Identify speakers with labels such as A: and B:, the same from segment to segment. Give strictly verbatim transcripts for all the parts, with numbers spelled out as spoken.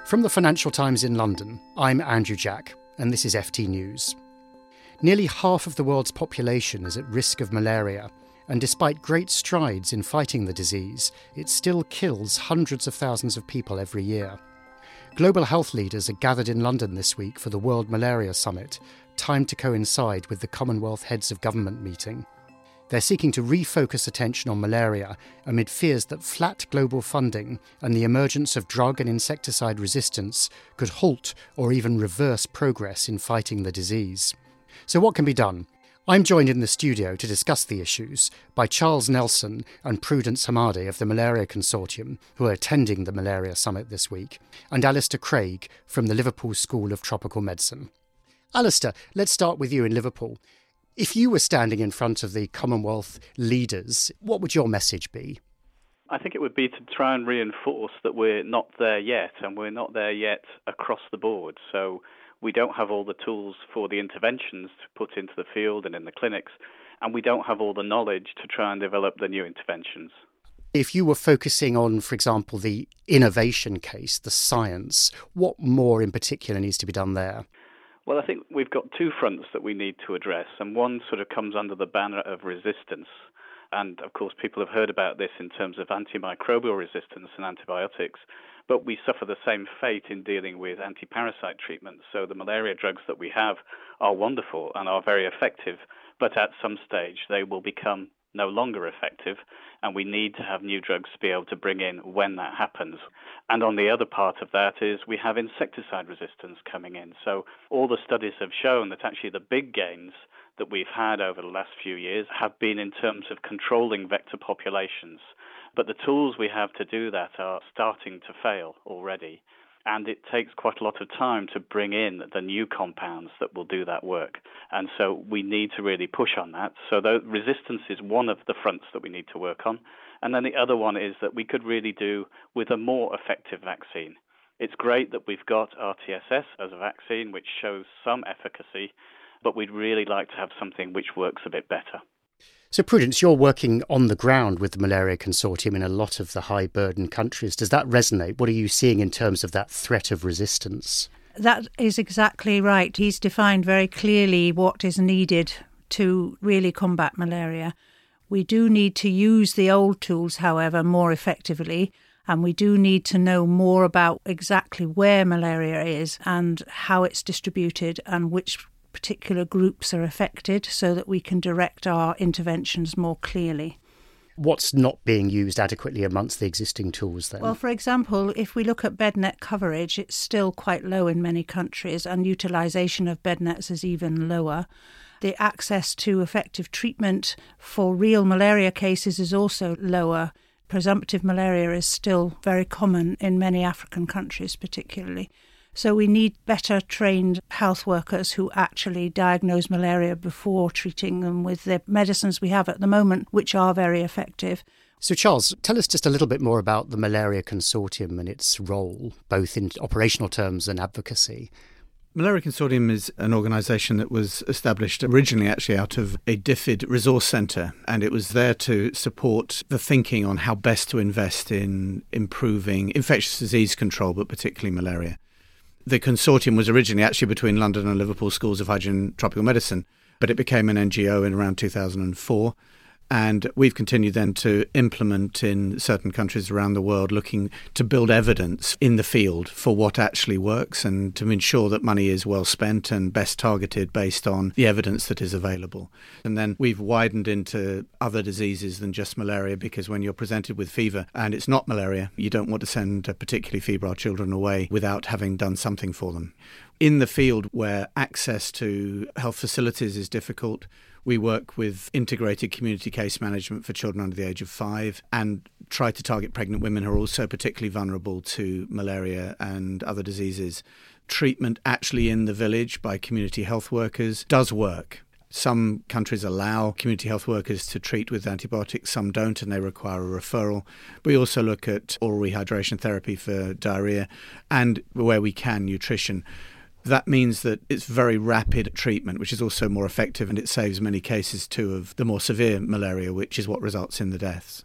A: From the Financial Times in London, I'm Andrew Jack, and this is F T News. Nearly half of the world's population is at risk of malaria, and despite great strides in fighting the disease, it still kills hundreds of thousands of people every year. Global health leaders are gathered in London this week for the World Malaria Summit, timed to coincide with the Commonwealth Heads of Government meeting. They're seeking to refocus attention on malaria amid fears that flat global funding and the emergence of drug and insecticide resistance could halt or even reverse progress in fighting the disease. So what can be done? I'm joined in the studio to discuss the issues by Charles Nelson and Prudence Hamadi of the Malaria Consortium, who are attending the Malaria Summit this week, and Alistair Craig from the Liverpool School of Tropical Medicine. Alistair, let's start with you in Liverpool. If you were standing in front of the Commonwealth leaders, what would your message be?
B: I think it would be to try and reinforce that we're not there yet, and we're not there yet across the board. So we don't have all the tools for the interventions to put into the field and in the clinics, and we don't have all the knowledge to try and develop the new interventions.
A: If you were focusing on, for example, the innovation case, the science, what more in particular needs to be done there?
B: Well, I think we've got two fronts that we need to address, and one sort of comes under the banner of resistance. And, of course, people have heard about this in terms of antimicrobial resistance and antibiotics, but we suffer the same fate in dealing with anti-parasite treatments. So the malaria drugs that we have are wonderful and are very effective, but at some stage they will become no longer effective, and we need to have new drugs to be able to bring in when that happens. And on the other part of that is we have insecticide resistance coming in. So all the studies have shown that actually the big gains that we've had over the last few years have been in terms of controlling vector populations. But the tools we have to do that are starting to fail already. And it takes quite a lot of time to bring in the new compounds that will do that work. And so we need to really push on that. So the resistance is one of the fronts that we need to work on. And then the other one is that we could really do with a more effective vaccine. It's great that we've got R T S S as a vaccine, which shows some efficacy, but we'd really like to have something which works a bit better.
A: So, Prudence, you're working on the ground with the Malaria Consortium in a lot of the high-burden countries. Does that resonate? What are you seeing in terms of that threat of resistance?
C: That is exactly right. He's defined very clearly what is needed to really combat malaria. We do need to use the old tools, however, more effectively, and we do need to know more about exactly where malaria is and how it's distributed and which particular groups are affected so that we can direct our interventions more clearly.
A: What's not being used adequately amongst the existing tools then?
C: Well, for example, if we look at bed net coverage, it's still quite low in many countries, and utilisation of bed nets is even lower. The access to effective treatment for real malaria cases is also lower. Presumptive malaria is still very common in many African countries particularly. So we need better trained health workers who actually diagnose malaria before treating them with the medicines we have at the moment, which are very effective.
A: So, Charles, tell us just a little bit more about the Malaria Consortium and its role, both in operational terms and advocacy.
D: Malaria Consortium is an organisation that was established originally actually out of a DFID resource centre, and it was there to support the thinking on how best to invest in improving infectious disease control, but particularly malaria. The consortium was originally actually between London and Liverpool Schools of Hygiene and Tropical Medicine, but it became an N G O in around two thousand four. And we've continued then to implement in certain countries around the world, looking to build evidence in the field for what actually works and to ensure that money is well spent and best targeted based on the evidence that is available. And then we've widened into other diseases than just malaria, because when you're presented with fever and it's not malaria, you don't want to send particularly febrile children away without having done something for them. In the field where access to health facilities is difficult, we work with integrated community case management for children under the age of five and try to target pregnant women who are also particularly vulnerable to malaria and other diseases. Treatment actually in the village by community health workers does work. Some countries allow community health workers to treat with antibiotics, some don't, and they require a referral. We also look at oral rehydration therapy for diarrhoea and, where we can, nutrition. That means that it's very rapid treatment, which is also more effective, and it saves many cases too of the more severe malaria, which is what results in the deaths.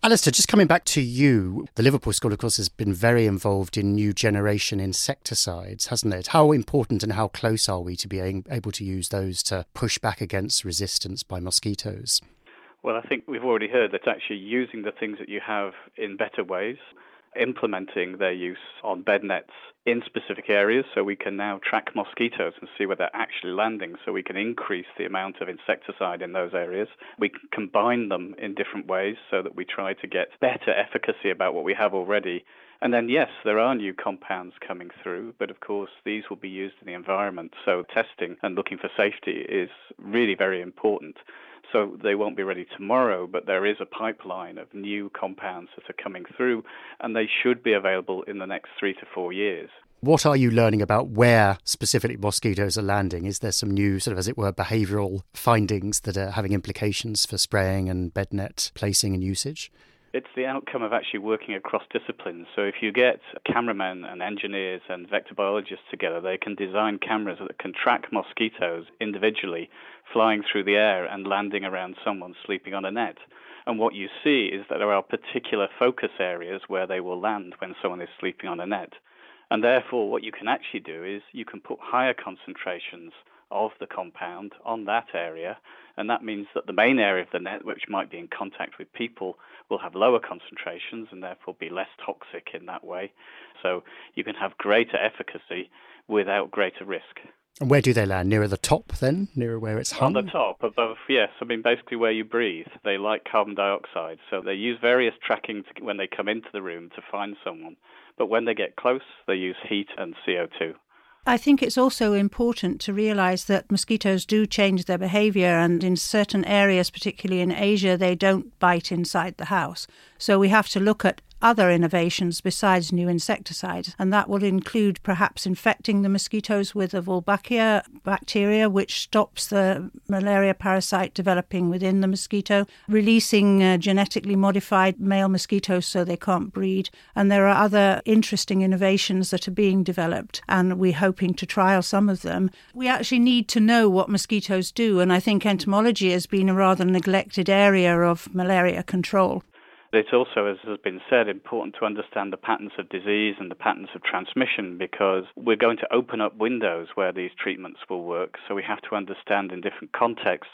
A: Alistair, just coming back to you, the Liverpool School, of course, has been very involved in new generation insecticides, hasn't it? How important and how close are we to being able to use those to push back against resistance by mosquitoes?
B: Well, I think we've already heard that actually using the things that you have in better ways, implementing their use on bed nets in specific areas, so we can now track mosquitoes and see where they're actually landing, so we can increase the amount of insecticide in those areas. We can combine them in different ways so that we try to get better efficacy about what we have already. And then, yes, there are new compounds coming through, but of course these will be used in the environment, so testing and looking for safety is really very important. So they won't be ready tomorrow, but there is a pipeline of new compounds that are coming through, and they should be available in the next three to four years.
A: What are you learning about where specifically mosquitoes are landing? Is there some new, sort of, as it were, behavioural findings that are having implications for spraying and bed net placing and usage?
B: It's the outcome of actually working across disciplines. So if you get cameramen and engineers and vector biologists together, they can design cameras that can track mosquitoes individually flying through the air and landing around someone sleeping on a net. And what you see is that there are particular focus areas where they will land when someone is sleeping on a net. And therefore, what you can actually do is you can put higher concentrations of the compound on that area, and that means that the main area of the net, which might be in contact with people, will have lower concentrations and therefore be less toxic in that way. So you can have greater efficacy without greater risk.
A: And where do they land? Nearer the top then? Nearer where it's hung?
B: On the top, above, yes. I mean, basically where you breathe. They like carbon dioxide. So they use various tracking to, when they come into the room to find someone. But when they get close, they use heat and C O two.
C: I think it's also important to realise that mosquitoes do change their behaviour, and in certain areas, particularly in Asia, they don't bite inside the house. So we have to look at other innovations besides new insecticides, and that will include perhaps infecting the mosquitoes with a Wolbachia bacteria, which stops the malaria parasite developing within the mosquito, releasing uh, genetically modified male mosquitoes so they can't breed. And there are other interesting innovations that are being developed, and we're hoping to trial some of them. We actually need to know what mosquitoes do, and I think entomology has been a rather neglected area of malaria control.
B: It's also, as has been said, important to understand the patterns of disease and the patterns of transmission, because we're going to open up windows where these treatments will work. So we have to understand in different contexts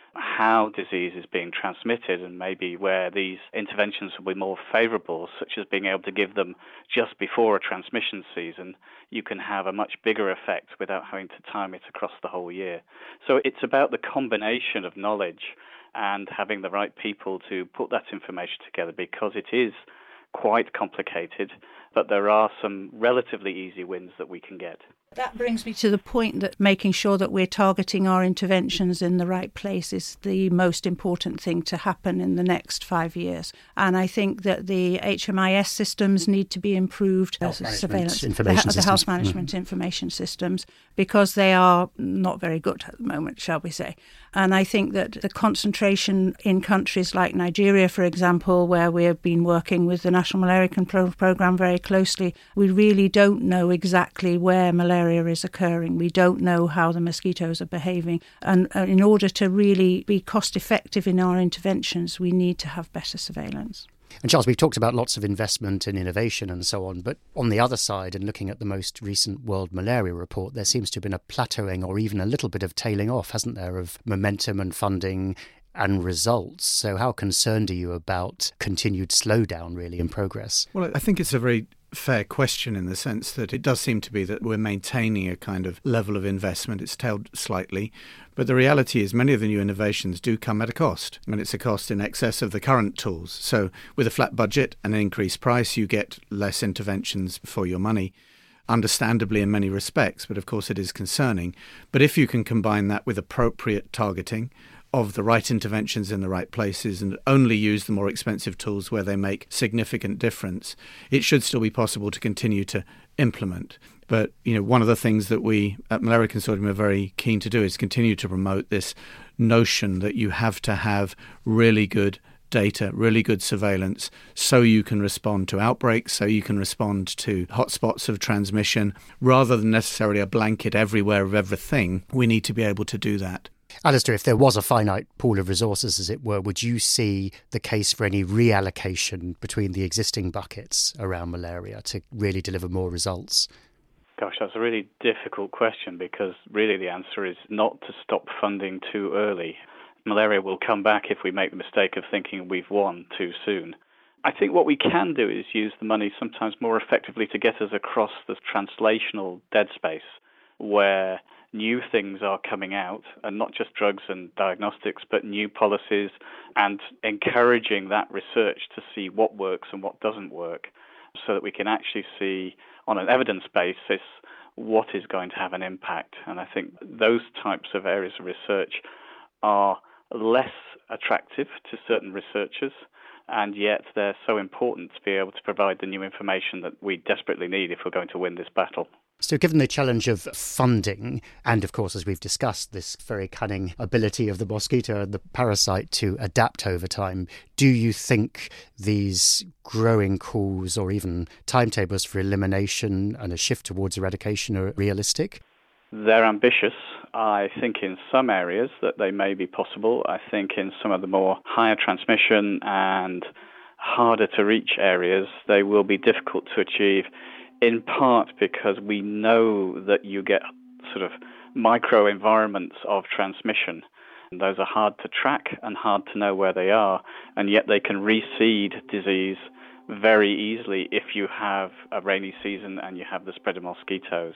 B: how disease is being transmitted and maybe where these interventions will be more favourable, such as being able to give them just before a transmission season. You can have a much bigger effect without having to time it across the whole year. So it's about the combination of knowledge and having the right people to put that information together, because it is quite complicated, but there are some relatively easy wins that we can get.
C: That brings me to the point that making sure that we're targeting our interventions in the right place is the most important thing to happen in the next five years. And I think that the H M I S systems need to be improved,
A: health
C: uh,
A: management
C: surveillance,
A: information
C: the, the health management mm. information systems, because they are not very good at the moment, shall we say. And I think that the concentration in countries like Nigeria, for example, where we have been working with the National Malaria Control Programme very closely, we really don't know exactly where malaria is occurring. We don't know how the mosquitoes are behaving. And uh, in order to really be cost effective in our interventions, we need to have better surveillance.
A: And Charles, we've talked about lots of investment in innovation and so on, but on the other side, and looking at the most recent World Malaria Report, there seems to have been a plateauing or even a little bit of tailing off, hasn't there, of momentum and funding and results. So how concerned are you about continued slowdown, really, in progress?
D: Well, I think it's a very fair question in the sense that it does seem to be that we're maintaining a kind of level of investment. It's tailed slightly, but the reality is many of the new innovations do come at a cost, and it's a cost in excess of the current tools. So with a flat budget and an increased price, you get less interventions for your money. Understandably in many respects, but of course it is concerning. But if you can combine that with appropriate targeting of the right interventions in the right places and only use the more expensive tools where they make significant difference, it should still be possible to continue to implement. But, you know, one of the things that we at Malaria Consortium are very keen to do is continue to promote this notion that you have to have really good data, really good surveillance, so you can respond to outbreaks, so you can respond to hotspots of transmission. Rather than necessarily a blanket everywhere of everything, we need to be able to do that.
A: Alistair, if there was a finite pool of resources, as it were, would you see the case for any reallocation between the existing buckets around malaria to really deliver more results?
B: Gosh, that's a really difficult question, because really the answer is not to stop funding too early. Malaria will come back if we make the mistake of thinking we've won too soon. I think what we can do is use the money sometimes more effectively to get us across the translational dead space, where new things are coming out, and not just drugs and diagnostics, but new policies, and encouraging that research to see what works and what doesn't work, so that we can actually see on an evidence basis what is going to have an impact. And I think those types of areas of research are less attractive to certain researchers, and yet they're so important to be able to provide the new information that we desperately need if we're going to win this battle.
A: So given the challenge of funding, and of course, as we've discussed, this very cunning ability of the mosquito and the parasite to adapt over time, do you think these growing calls or even timetables for elimination and a shift towards eradication are realistic?
B: They're ambitious. I think in some areas that they may be possible. I think in some of the more higher transmission and harder to reach areas, they will be difficult to achieve, in part because we know that you get sort of micro-environments of transmission. And those are hard to track and hard to know where they are, and yet they can reseed disease very easily if you have a rainy season and you have the spread of mosquitoes.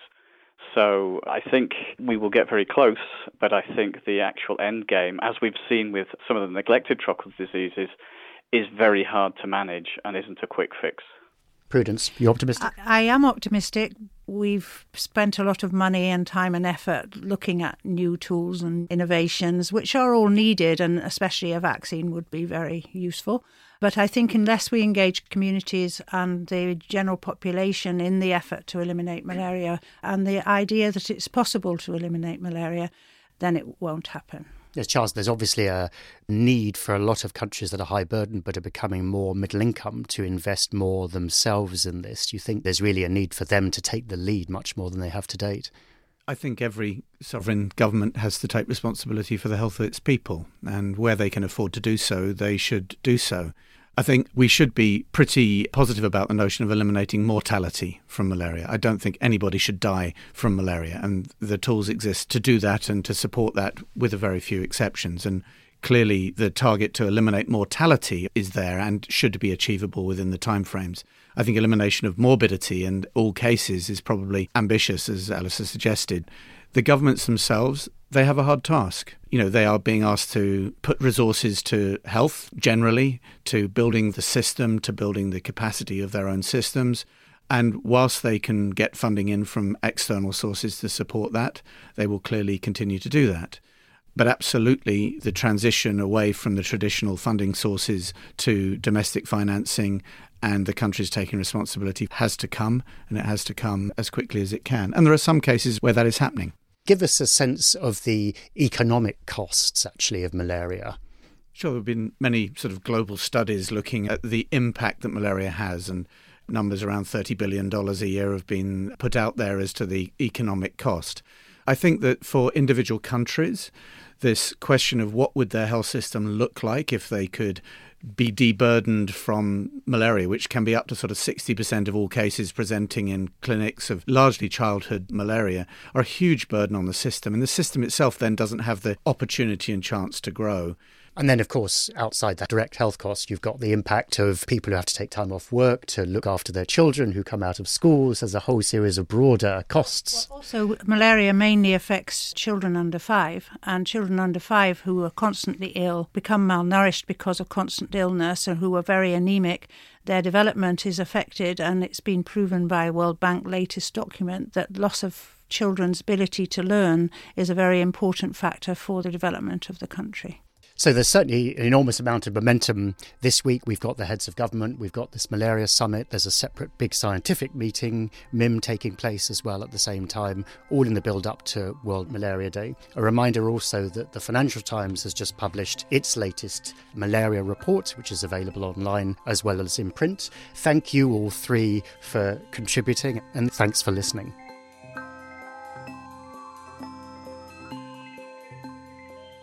B: So I think we will get very close, but I think the actual end game, as we've seen with some of the neglected tropical diseases, is very hard to manage and isn't a quick fix.
A: Prudence, you optimistic?
C: I, I am optimistic. We've spent a lot of money and time and effort looking at new tools and innovations, which are all needed, and especially a vaccine would be very useful. But I think unless we engage communities and the general population in the effort to eliminate malaria and the idea that it's possible to eliminate malaria, then it won't happen.
A: Yes, Charles, there's obviously a need for a lot of countries that are high burden but are becoming more middle income to invest more themselves in this. Do you think there's really a need for them to take the lead much more than they have to date?
D: I think every sovereign government has to take responsibility for the health of its people, and where they can afford to do so, they should do so. I think we should be pretty positive about the notion of eliminating mortality from malaria. I don't think anybody should die from malaria, and the tools exist to do that and to support that, with a very few exceptions. And clearly the target to eliminate mortality is there and should be achievable within the timeframes. I think elimination of morbidity in all cases is probably ambitious, as Alistair suggested. The governments themselves, they have a hard task. You know, they are being asked to put resources to health generally, to building the system, to building the capacity of their own systems. And whilst they can get funding in from external sources to support that, they will clearly continue to do that. But absolutely, the transition away from the traditional funding sources to domestic financing and the countries taking responsibility has to come, and it has to come as quickly as it can. And there are some cases where that is happening.
A: Give us a sense of the economic costs, actually, of malaria.
D: Sure, there have been many sort of global studies looking at the impact that malaria has, and numbers around thirty billion dollars a year have been put out there as to the economic cost. I think that for individual countries, this question of what would their health system look like if they could be deburdened from malaria, which can be up to sort of sixty percent of all cases presenting in clinics of largely childhood malaria, are a huge burden on the system. And the system itself then doesn't have the opportunity and chance to grow.
A: And then, of course, outside that direct health cost, you've got the impact of people who have to take time off work to look after their children who come out of schools. There's a whole series of broader costs.
C: Well, also, malaria mainly affects children under five, and children under five who are constantly ill become malnourished because of constant illness and who are very anemic. Their development is affected, and it's been proven by World Bank latest document that loss of children's ability to learn is a very important factor for the development of the country.
A: So there's certainly an enormous amount of momentum. This week we've got the heads of government, we've got this malaria summit, there's a separate big scientific meeting, M I M taking place as well at the same time, all in the build-up to World Malaria Day. A reminder also that the Financial Times has just published its latest malaria report, which is available online as well as in print. Thank you all three for contributing, and thanks for listening.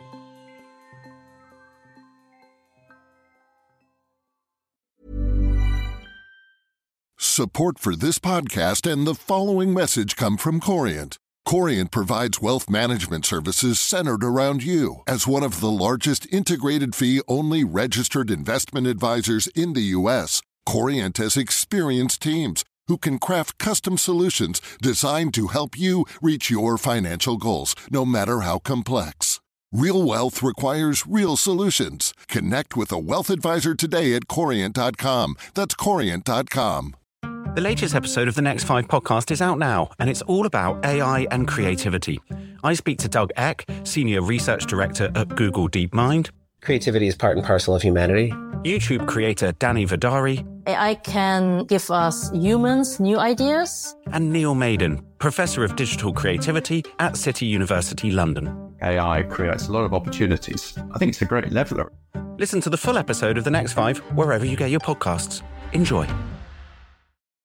E: Support for this podcast and the following message come from Corient. Corient provides wealth management services centered around you. As one of the largest integrated fee-only registered investment advisors in the U S, Corient has experienced teams who can craft custom solutions designed to help you reach your financial goals, no matter how complex. Real wealth requires real solutions. Connect with a wealth advisor today at corient dot com. That's corient dot com.
F: The latest episode of the Next Five podcast is out now, and it's all about A I and creativity. I speak to Doug Eck, Senior Research Director at Google DeepMind.
G: Creativity is part and parcel of humanity.
F: YouTube creator Danny Vidari.
H: A I can give us humans new ideas.
F: And Neil Maiden, Professor of Digital Creativity at City University London.
I: A I creates a lot of opportunities. I think it's a great leveler.
F: Listen to the full episode of The Next Five wherever you get your podcasts. Enjoy.